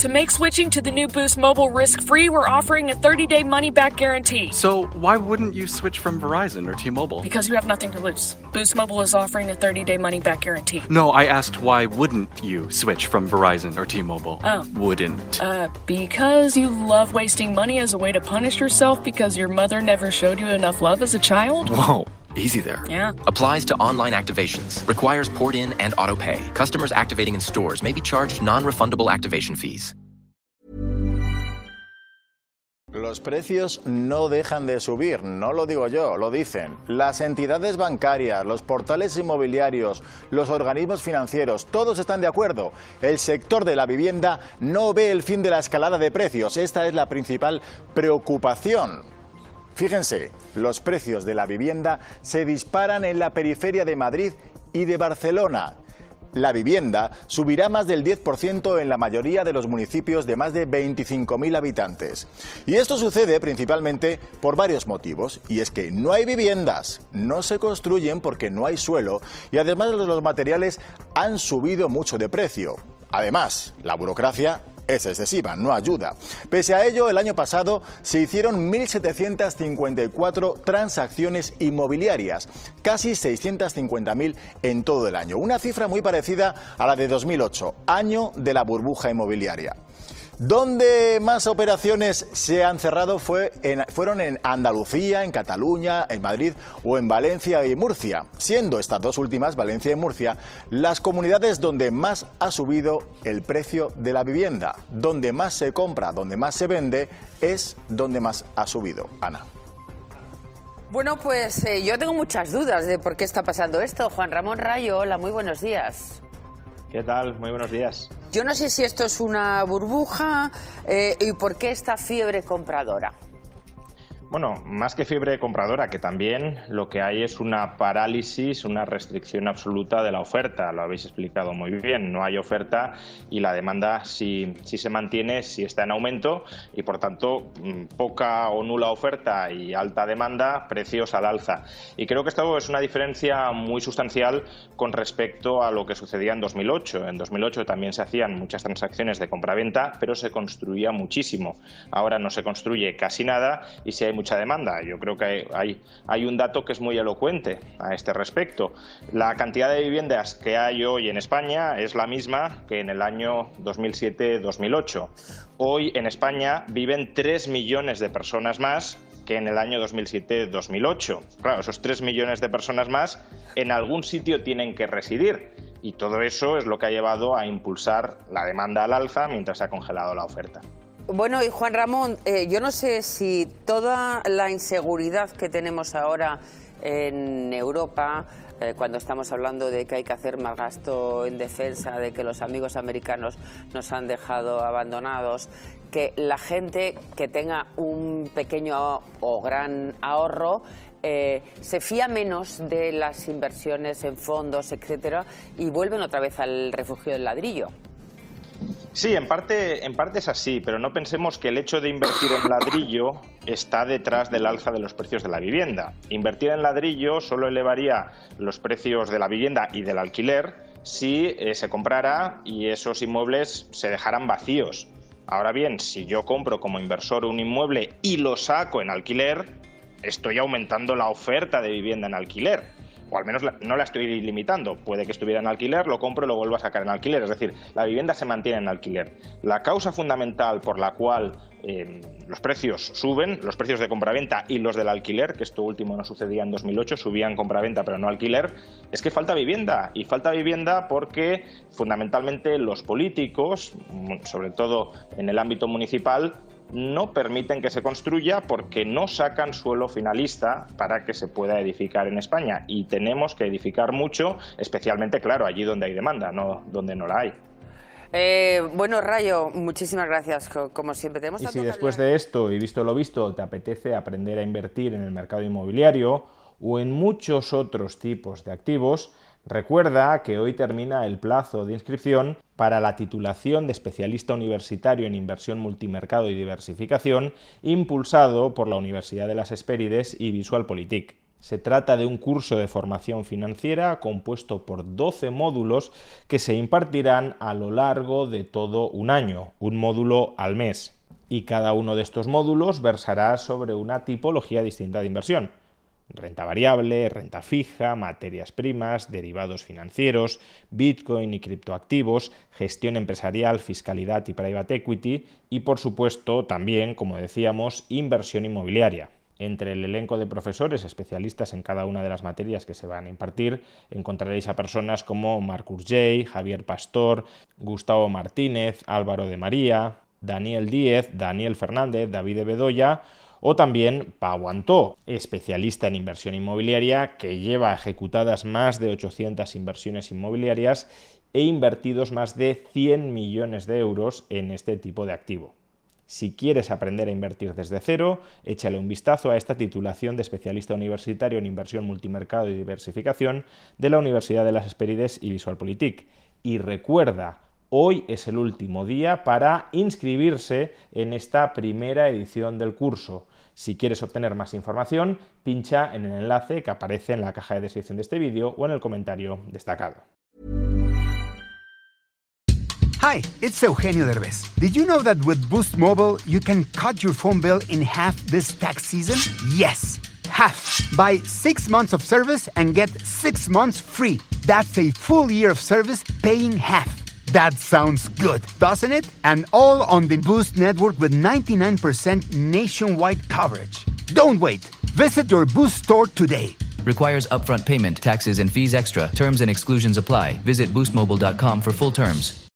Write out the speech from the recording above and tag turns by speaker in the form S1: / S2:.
S1: To make switching to the new Boost Mobile risk-free, we're offering a 30-day money-back guarantee.
S2: So why wouldn't you switch from Verizon or T-Mobile?
S1: Because you have nothing to lose. Boost Mobile is offering a 30-day money-back guarantee.
S2: No, I asked why wouldn't you switch from Verizon or T-Mobile?
S1: Oh.
S2: Wouldn't.
S1: Because you love wasting money as a way to punish yourself because your mother never showed you enough love as a child?
S2: Whoa, easy there.
S1: Yeah.
S3: Applies to online activations. Requires port in and auto pay. Customers activating in stores may be charged non-refundable activation fees.
S4: Los precios no dejan de subir, no lo digo yo, lo dicen las entidades bancarias, los portales inmobiliarios, los organismos financieros, todos están de acuerdo. El sector de la vivienda no ve el fin de la escalada de precios, esta es la principal preocupación. Fíjense, los precios de la vivienda se disparan en la periferia de Madrid y de Barcelona. La vivienda subirá más del 10% en la mayoría de los municipios de más de 25.000 habitantes. Y esto sucede principalmente por varios motivos. Y es que no hay viviendas, no se construyen porque no hay suelo y además los materiales han subido mucho de precio. Además, la burocracia es excesiva, no ayuda. Pese a ello, el año pasado se hicieron 1.754 transacciones inmobiliarias, casi 650.000 en todo el año. Una cifra muy parecida a la de 2008, año de la burbuja inmobiliaria. Donde más operaciones se han cerrado fueron en Andalucía, en Cataluña, en Madrid o en Valencia y Murcia, siendo estas dos últimas, Valencia y Murcia, las comunidades donde más ha subido el precio de la vivienda. Donde más se compra, donde más se vende, es donde más ha subido. Ana.
S5: Bueno, pues yo tengo muchas dudas de por qué está pasando esto. Juan Ramón Rayo, hola, muy buenos días.
S6: ¿Qué tal? Muy buenos días.
S5: Yo no sé si esto es una burbuja y por qué esta fiebre compradora.
S6: Bueno, más que fiebre compradora, que también lo que hay es una parálisis, una restricción absoluta de la oferta. Lo habéis explicado muy bien. No hay oferta y la demanda si se mantiene, si está en aumento y, por tanto, poca o nula oferta y alta demanda, precios al alza. Y creo que esto es una diferencia muy sustancial con respecto a lo que sucedía en 2008. En 2008 también se hacían muchas transacciones de compraventa, pero se construía muchísimo. Ahora no se construye casi nada y si hay mucha demanda. Yo creo que hay un dato que es muy elocuente a este respecto. La cantidad de viviendas que hay hoy en España es la misma que en el año 2007-2008. Hoy en España viven 3 millones de personas más que en el año 2007-2008. Claro, esos 3 millones de personas más en algún sitio tienen que residir. Y todo eso es lo que ha llevado a impulsar la demanda al alza mientras se ha congelado la oferta.
S5: Bueno, y Juan Ramón, yo no sé si toda la inseguridad que tenemos ahora en Europa, cuando estamos hablando de que hay que hacer más gasto en defensa, de que los amigos americanos nos han dejado abandonados, que la gente que tenga un pequeño o gran ahorro se fía menos de las inversiones en fondos, etcétera, y vuelven otra vez al refugio del ladrillo.
S6: Sí, en parte es así, pero no pensemos que el hecho de invertir en ladrillo está detrás del alza de los precios de la vivienda. Invertir en ladrillo solo elevaría los precios de la vivienda y del alquiler si se comprara y esos inmuebles se dejaran vacíos. Ahora bien, si yo compro como inversor un inmueble y lo saco en alquiler, estoy aumentando la oferta de vivienda en alquiler. O al menos no la estoy limitando. Puede que estuviera en alquiler, lo compro y lo vuelvo a sacar en alquiler. Es decir, la vivienda se mantiene en alquiler. La causa fundamental por la cual los precios suben, los precios de compraventa y los del alquiler, que esto último no sucedía en 2008, subían compraventa pero no alquiler, es que falta vivienda. Y falta vivienda porque fundamentalmente los políticos, sobre todo en el ámbito municipal, no permiten que se construya porque no sacan suelo finalista para que se pueda edificar en España. Y tenemos que edificar mucho, especialmente, claro, allí donde hay demanda, no donde no la hay.
S5: Bueno, Rayo, muchísimas gracias. Como siempre, tenemos
S7: y si después de esto, y visto lo visto, te apetece aprender a invertir en el mercado inmobiliario o en muchos otros tipos de activos, recuerda que hoy termina el plazo de inscripción para la titulación de especialista universitario en inversión multimercado y diversificación, impulsado por la Universidad de las Hespérides y Visualpolitik. Se trata de un curso de formación financiera compuesto por 12 módulos que se impartirán a lo largo de todo un año, un módulo al mes. Y cada uno de estos módulos versará sobre una tipología distinta de inversión. Renta variable, renta fija, materias primas, derivados financieros, Bitcoin y criptoactivos, gestión empresarial, fiscalidad y private equity y, por supuesto, también, como decíamos, inversión inmobiliaria. Entre el elenco de profesores especialistas en cada una de las materias que se van a impartir, encontraréis a personas como Marcus Jay, Javier Pastor, Gustavo Martínez, Álvaro de María, Daniel Díez, Daniel Fernández, David Bedoya o también Pau Antó, especialista en inversión inmobiliaria que lleva ejecutadas más de 800 inversiones inmobiliarias e invertidos más de 100 millones de euros en este tipo de activo. Si quieres aprender a invertir desde cero, échale un vistazo a esta titulación de especialista universitario en inversión multimercado y diversificación de la Universidad de las Hespérides y VisualPolitik. Y recuerda, hoy es el último día para inscribirse en esta primera edición del curso. Si quieres obtener más información, pincha en el enlace que aparece en la caja de descripción de este vídeo o en el comentario destacado.
S8: Hi, it's Eugenio Derbez. Did you know that with Boost Mobile, you can cut your phone bill in half this tax season? Yes, half. Buy 6 months of service and get 6 months free. That's a full year of service paying half. That sounds good, doesn't it? And all on the Boost network with 99% nationwide coverage. Don't wait. Visit your Boost store today.
S9: Requires upfront payment, taxes, and fees extra. Terms and exclusions apply. Visit boostmobile.com for full terms.